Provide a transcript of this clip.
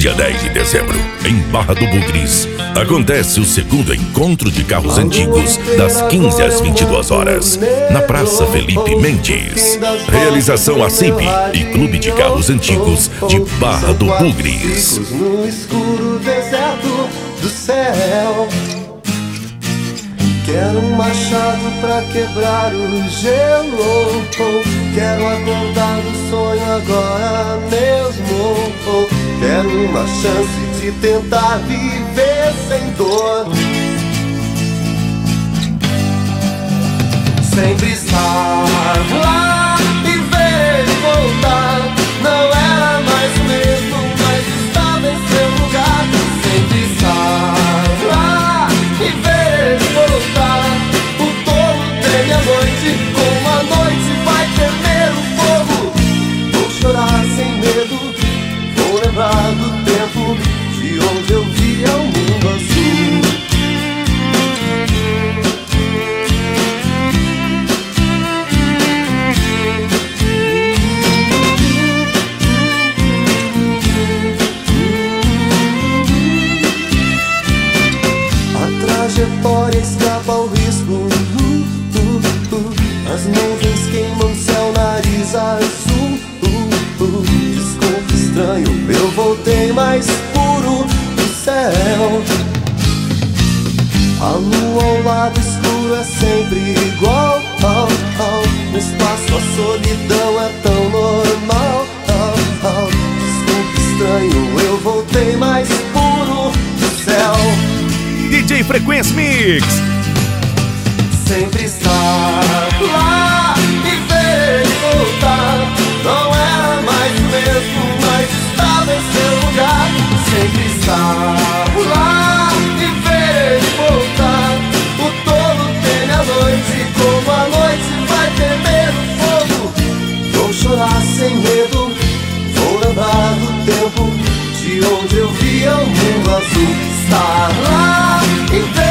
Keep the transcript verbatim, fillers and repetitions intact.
Dia dez de dezembro, em Barra do Bugres, acontece o segundo encontro de carros antigos, das quinze às vinte e duas horas, na Praça Felipe Mendes. Realização A C I B e Clube de Carros Antigos de Barra do Bugres. No escuro deserto do céu, quero um machado pra quebrar o gelo. Quero acordar do sonho agora mesmo. Quero uma chance de tentar viver sem dor. Sempre estar lá e ver ele voltar. Não era mais o mesmo, mas estava em seu lugar. Sempre estar lá e ver ele voltar. O tolo treme a noite, como a noite vai tremer o fogo. Vou chorar sem medo, vou lembrar do tempo de onde eu via o mundo azul. A trajetória escapa ao risco. uh, uh, uh. As nuvens queimam seu nariz azul. uh, uh. Desculpe, estranho, eu voltei mais puro do céu. A lua ao lado escuro é sempre igual. oh, oh. No espaço a solidão é tão normal. oh, oh. Desculpe, estranho, eu voltei mais puro do céu. D J Frequência Mix. Sempre estar lá e ver ele voltar. Não era mais o mesmo, mas estava em seu lugar. Sempre estar lá e ver ele voltar. O tolo teme a noite, como a noite vai temer o fogo. Vou chorar sem medo, vou lembrar do tempo de onde eu via o mundo azul. Estar lá e ver